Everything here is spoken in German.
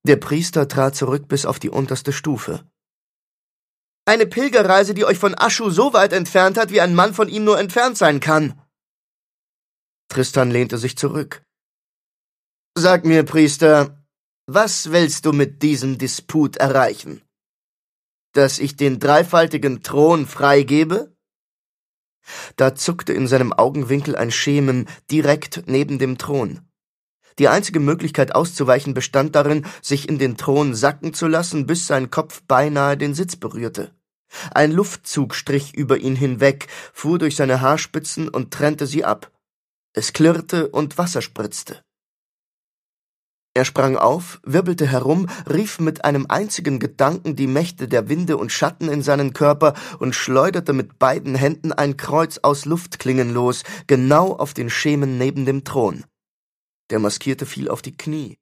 Der Priester trat zurück bis auf die unterste Stufe. »Eine Pilgerreise, die euch von Aschu so weit entfernt hat, wie ein Mann von ihm nur entfernt sein kann.« Tristan lehnte sich zurück. »Sag mir, Priester, was willst du mit diesem Disput erreichen? Dass ich den dreifaltigen Thron freigebe?« Da zuckte in seinem Augenwinkel ein Schemen direkt neben dem Thron. Die einzige Möglichkeit auszuweichen bestand darin, sich in den Thron sacken zu lassen, bis sein Kopf beinahe den Sitz berührte. Ein Luftzug strich über ihn hinweg, fuhr durch seine Haarspitzen und trennte sie ab. Es klirrte und Wasser spritzte. Er sprang auf, wirbelte herum, rief mit einem einzigen Gedanken die Mächte der Winde und Schatten in seinen Körper und schleuderte mit beiden Händen ein Kreuz aus Luftklingen los, genau auf den Schemen neben dem Thron. Der Maskierte fiel auf die Knie.